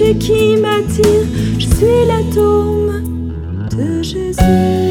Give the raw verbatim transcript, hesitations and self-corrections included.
péché qui m'attire. Je suis l'atome de Jésus.